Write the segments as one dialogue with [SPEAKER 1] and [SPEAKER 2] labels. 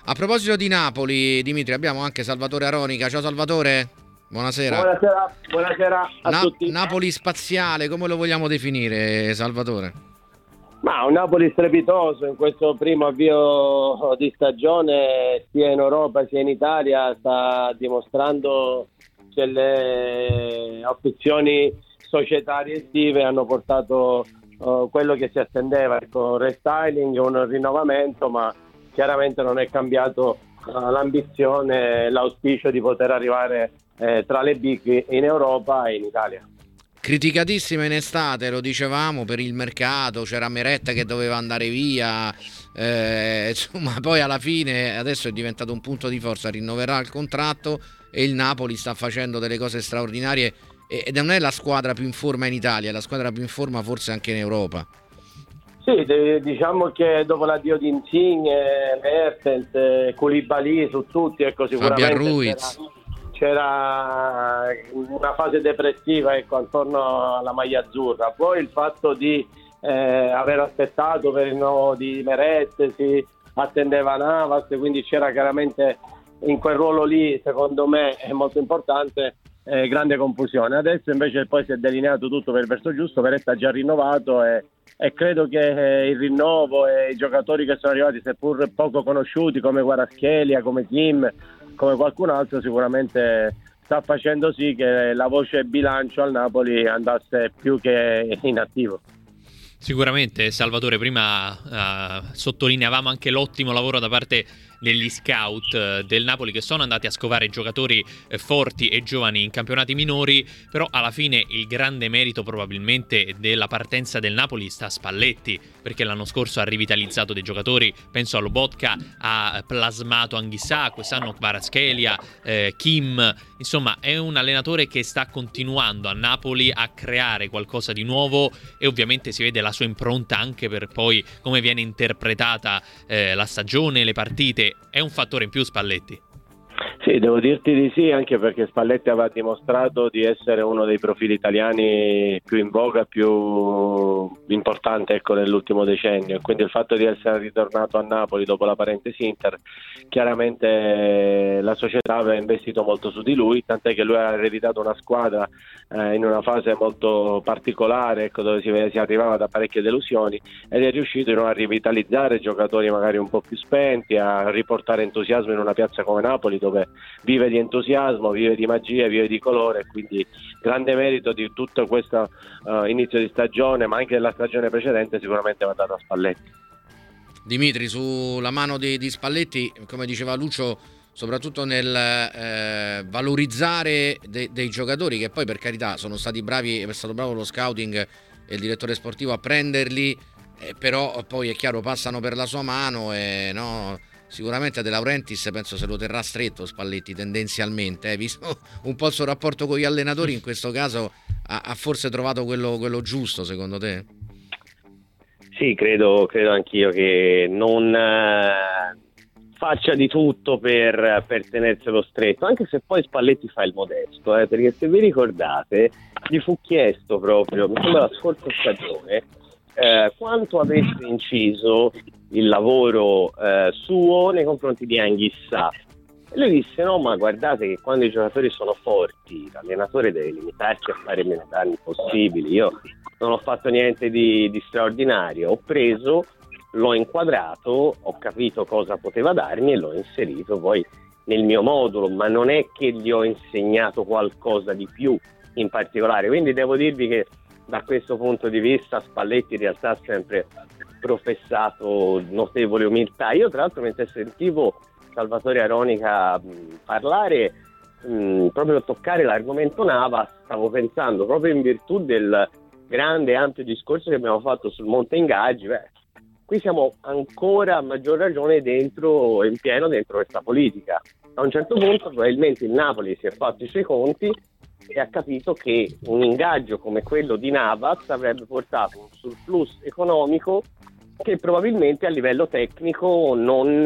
[SPEAKER 1] A proposito di Napoli, Dimitri, abbiamo anche Salvatore Aronica. Ciao Salvatore, buonasera.
[SPEAKER 2] Buonasera a tutti.
[SPEAKER 1] Napoli spaziale, come lo vogliamo definire, Salvatore?
[SPEAKER 2] Ma un Napoli strepitoso in questo primo avvio di stagione, sia in Europa sia in Italia, sta dimostrando che le opzioni societarie estive hanno portato quello che si attendeva, ecco, un restyling, un rinnovamento, ma chiaramente non è cambiato l'ambizione, l'auspicio di poter arrivare tra le big in Europa e in Italia.
[SPEAKER 1] Criticatissima in estate, lo dicevamo, per il mercato, c'era Meret che doveva andare via, insomma poi alla fine adesso è diventato un punto di forza, rinnoverà il contratto e il Napoli sta facendo delle cose straordinarie ed non è la squadra più in forma in Italia, è la squadra più in forma forse anche in Europa.
[SPEAKER 2] Sì, diciamo che dopo l'addio di Insigne, Mertens, Koulibaly, su tutti, ecco, sicuramente c'era una fase depressiva, ecco, attorno alla maglia azzurra. Poi il fatto di aver aspettato per il rinnovo di Meret, si attendeva Navas, quindi c'era chiaramente in quel ruolo lì, secondo me è molto importante, grande confusione. Adesso invece poi si è delineato tutto per il verso giusto, Meret ha già rinnovato e credo che il rinnovo e i giocatori che sono arrivati, seppur poco conosciuti, come Kvaratskhelia, come Kim, come qualcun altro, sicuramente sta facendo sì che la voce bilancio al Napoli andasse più che in attivo.
[SPEAKER 3] Sicuramente, Salvatore, prima sottolineavamo anche l'ottimo lavoro da parte degli scout del Napoli, che sono andati a scovare giocatori forti e giovani in campionati minori, però alla fine il grande merito probabilmente della partenza del Napoli sta a Spalletti, perché l'anno scorso ha rivitalizzato dei giocatori, penso a Lobotka, ha plasmato Anghissà, quest'anno Kvaratskhelia, Kim, insomma è un allenatore che sta continuando a Napoli a creare qualcosa di nuovo e ovviamente si vede la sua impronta anche per poi come viene interpretata la stagione, le partite. È un fattore in più Spalletti.
[SPEAKER 2] Sì, devo dirti di sì, anche perché Spalletti aveva dimostrato di essere uno dei profili italiani più in voga, più importante, ecco, nell'ultimo decennio, e quindi il fatto di essere ritornato a Napoli dopo la parentesi Inter, chiaramente la società aveva investito molto su di lui, tant'è che lui ha ereditato una squadra in una fase molto particolare, ecco, dove si arrivava da parecchie delusioni, ed è riuscito a rivitalizzare giocatori magari un po' più spenti, a riportare entusiasmo in una piazza come Napoli, dove vive di entusiasmo, vive di magia, vive di colore, quindi grande merito di tutto questo inizio di stagione, ma anche della stagione precedente, sicuramente va dato a Spalletti.
[SPEAKER 1] Dimitri, sulla mano di Spalletti, come diceva Lucio, soprattutto nel valorizzare dei giocatori che poi, per carità, sono stati bravi, è stato bravo lo scouting e il direttore sportivo a prenderli, però poi è chiaro passano per la sua mano e no. Sicuramente De Laurentiis penso se lo terrà stretto Spalletti tendenzialmente, visto un po' il suo rapporto con gli allenatori, in questo caso ha forse trovato quello giusto, secondo te?
[SPEAKER 4] Sì, credo anch'io che non faccia di tutto per tenerselo stretto, anche se poi Spalletti fa il modesto, perché se vi ricordate gli fu chiesto proprio, mi sembra la scorsa stagione, quanto avesse inciso il lavoro suo nei confronti di Anghissà. E lui disse: no, ma guardate che quando i giocatori sono forti l'allenatore deve limitarsi a fare meno danni possibili. Io non ho fatto niente di straordinario, ho preso, l'ho inquadrato, ho capito cosa poteva darmi e l'ho inserito poi nel mio modulo, ma non è che gli ho insegnato qualcosa di più in particolare. Quindi devo dirvi che da questo punto di vista Spalletti in realtà ha sempre professato notevole umiltà. Io tra l'altro, mentre sentivo Salvatore Aronica parlare, proprio toccare l'argomento Navas, stavo pensando, proprio in virtù del grande ampio discorso che abbiamo fatto sul monte ingaggi, qui siamo ancora a maggior ragione in pieno dentro questa politica. A un certo punto probabilmente il Napoli si è fatto i suoi conti e ha capito che un ingaggio come quello di Navas avrebbe portato un surplus economico che probabilmente a livello tecnico non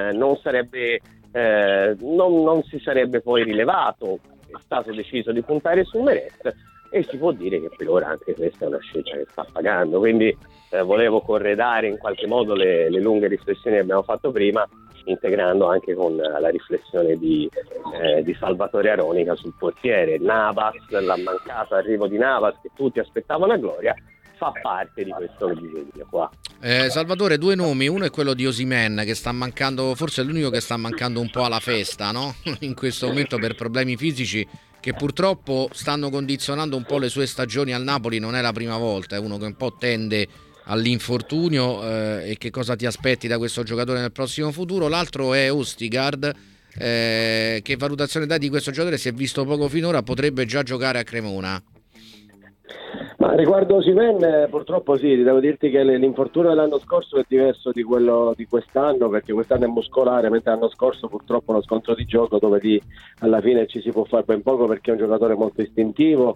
[SPEAKER 4] si sarebbe poi rilevato. È stato deciso di puntare su Meret e si può dire che per ora anche questa è una scelta che sta pagando, quindi volevo corredare in qualche modo le lunghe riflessioni che abbiamo fatto prima integrando anche con la riflessione di Salvatore Aronica sul portiere. Navas, la mancata arrivo di Navas che tutti aspettavano a gloria, fa parte di questo disegno qua.
[SPEAKER 1] Salvatore, due nomi, uno è quello di Osimhen, che sta mancando, forse è l'unico che sta mancando un po' alla festa, no? In questo momento per problemi fisici che purtroppo stanno condizionando un po' le sue stagioni al Napoli. Non è la prima volta, è uno che un po' tende all'infortunio, e che cosa ti aspetti da questo giocatore nel prossimo futuro? L'altro è Ostigard, che valutazione dai di questo giocatore? Si è visto poco finora, potrebbe già giocare a Cremona.
[SPEAKER 2] Ma riguardo Osimhen, purtroppo sì, devo dirti che l'infortunio dell'anno scorso è diverso di quello di quest'anno, perché quest'anno è muscolare, mentre l'anno scorso purtroppo uno scontro di gioco dove alla fine ci si può fare ben poco, perché è un giocatore molto istintivo,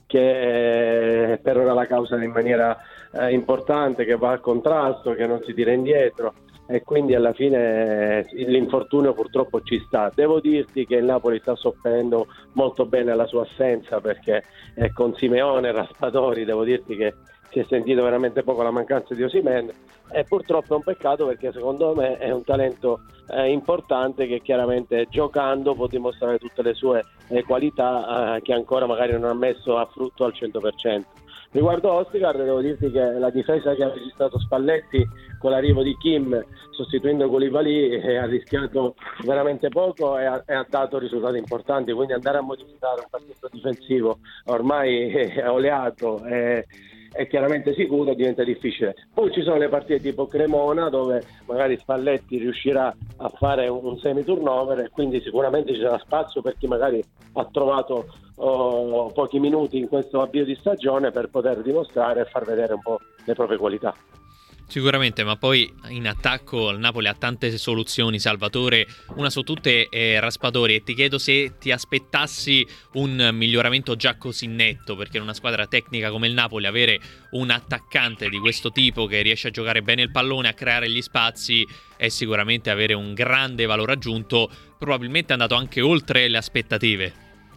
[SPEAKER 2] che perora la causa in maniera importante, che va al contrasto, che non si tira indietro, e quindi alla fine l'infortunio purtroppo ci sta. Devo dirti che il Napoli sta soffrendo molto bene la sua assenza, perché con Simeone e Raspadori devo dirti che si è sentito veramente poco la mancanza di Osimhen, e purtroppo è un peccato, perché secondo me è un talento importante, che chiaramente giocando può dimostrare tutte le sue qualità, che ancora magari non ha messo a frutto al 100%. Riguardo Ostigard, devo dirti che la difesa che ha registrato Spalletti con l'arrivo di Kim sostituendo Koulibaly ha rischiato veramente poco e ha dato risultati importanti, quindi andare a modificare un pacchetto difensivo ormai oleato è chiaramente sicuro, diventa difficile. Poi ci sono le partite tipo Cremona, dove magari Spalletti riuscirà a fare un semi-turnover, e quindi sicuramente ci sarà spazio per chi magari ha trovato pochi minuti in questo avvio di stagione per poter dimostrare e far vedere un po' le proprie qualità.
[SPEAKER 3] Sicuramente, ma poi in attacco il Napoli ha tante soluzioni, Salvatore, una su tutte è Raspadori, e ti chiedo se ti aspettassi un miglioramento già così netto, perché in una squadra tecnica come il Napoli avere un attaccante di questo tipo che riesce a giocare bene il pallone, a creare gli spazi, è sicuramente avere un grande valore aggiunto, probabilmente è andato anche oltre le aspettative.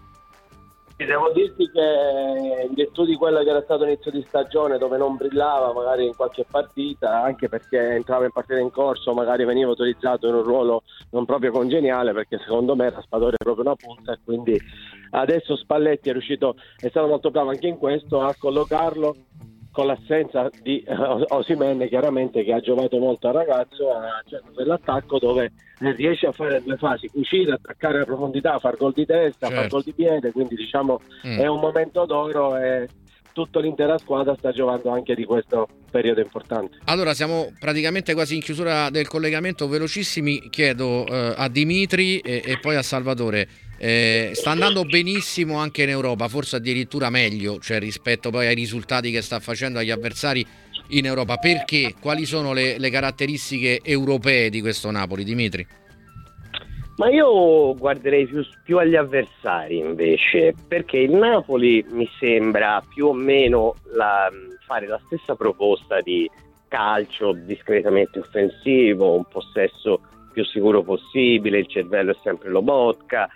[SPEAKER 2] Devo dirti che in virtù di quello che era stato inizio di stagione, dove non brillava magari in qualche partita, anche perché entrava in partita in corso, magari veniva utilizzato in un ruolo non proprio congeniale, perché secondo me Raspadori è proprio una punta, e quindi adesso Spalletti è stato molto bravo anche in questo a collocarlo con l'assenza di Osimhen, chiaramente, che ha giovato molto al ragazzo a centro dell'attacco, dove riesce a fare due fasi: uscire, attaccare a profondità, far gol di testa, far gol di piede, quindi diciamo è un momento d'oro, e tutta l'intera squadra sta giocando anche di questo periodo importante.
[SPEAKER 1] Allora, siamo praticamente quasi in chiusura del collegamento, velocissimi, chiedo a Dimitri e poi a Salvatore. Sta andando benissimo anche in Europa, forse addirittura meglio, cioè rispetto poi ai risultati che sta facendo agli avversari in Europa. Perché? Quali sono le caratteristiche europee di questo Napoli, Dimitri?
[SPEAKER 4] Ma io guarderei più agli avversari invece, perché il Napoli mi sembra più o meno fare la stessa proposta di calcio discretamente offensivo, un possesso più sicuro possibile, il cervello è sempre Lobotka.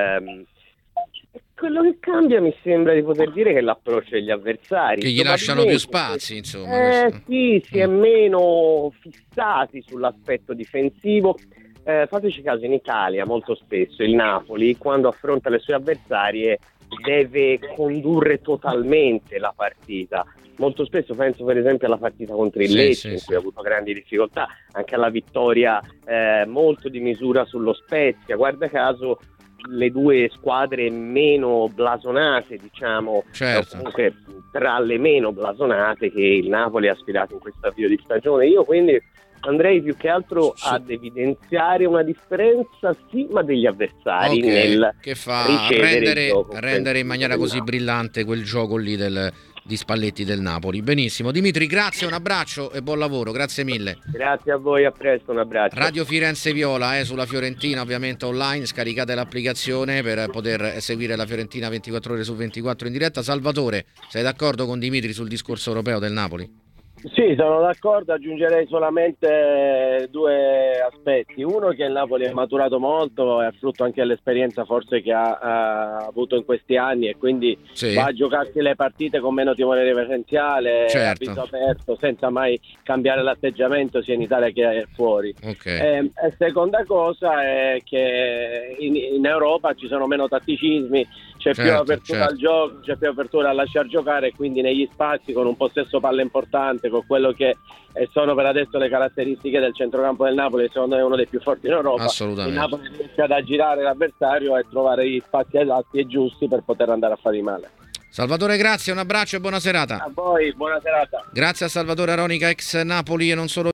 [SPEAKER 4] Quello che cambia, mi sembra di poter dire, che è l'approccio degli avversari,
[SPEAKER 1] che gli lasciano più spazi, insomma.
[SPEAKER 4] Sì, si è meno fissati sull'aspetto difensivo. Fateci caso, in Italia molto spesso il Napoli, quando affronta le sue avversarie, deve condurre totalmente la partita. Molto spesso penso per esempio alla partita contro il Lecce, in cui ha avuto grandi difficoltà, anche alla vittoria molto di misura sullo Spezia. Guarda caso le due squadre meno blasonate, diciamo, comunque tra le meno blasonate che il Napoli ha sfidato in questo avvio di stagione. Io quindi andrei più che altro ad evidenziare una differenza, sì, ma degli avversari, nel
[SPEAKER 1] che fa
[SPEAKER 4] ricevere
[SPEAKER 1] rendere in maniera così brillante quel gioco lì di Spalletti del Napoli. Benissimo, Dimitri, grazie, un abbraccio e buon lavoro, grazie mille.
[SPEAKER 4] Grazie a voi, a presto, un abbraccio.
[SPEAKER 1] Radio Firenze Viola sulla Fiorentina, ovviamente online, scaricate l'applicazione per poter seguire la Fiorentina 24 ore su 24 in diretta. Salvatore, sei d'accordo con Dimitri sul discorso europeo del Napoli?
[SPEAKER 2] Sì, sono d'accordo, aggiungerei solamente due aspetti. Uno, che il Napoli è maturato molto, è frutto anche dell'esperienza forse che ha avuto in questi anni, e quindi
[SPEAKER 1] Sì.
[SPEAKER 2] va a giocarsi le partite con meno timore reverenziale, a
[SPEAKER 1] Certo.
[SPEAKER 2] viso aperto, senza mai cambiare l'atteggiamento sia in Italia che fuori.
[SPEAKER 1] Ok.
[SPEAKER 2] E seconda cosa è che in Europa ci sono meno tatticismi, c'è più
[SPEAKER 1] Certo,
[SPEAKER 2] apertura
[SPEAKER 1] certo.
[SPEAKER 2] al gioco, c'è più apertura a lasciar giocare, e quindi negli spazi, con un possesso palla importante, con quello che sono per adesso le caratteristiche del centrocampo del Napoli, che secondo me è uno dei più forti in Europa,
[SPEAKER 1] Assolutamente.
[SPEAKER 2] il Napoli riesce ad aggirare l'avversario e trovare gli spazi esatti e giusti per poter andare a fare male.
[SPEAKER 1] Salvatore, grazie, un abbraccio e buona serata.
[SPEAKER 2] A voi, buona serata.
[SPEAKER 1] Grazie a Salvatore Aronica, ex Napoli e non solo.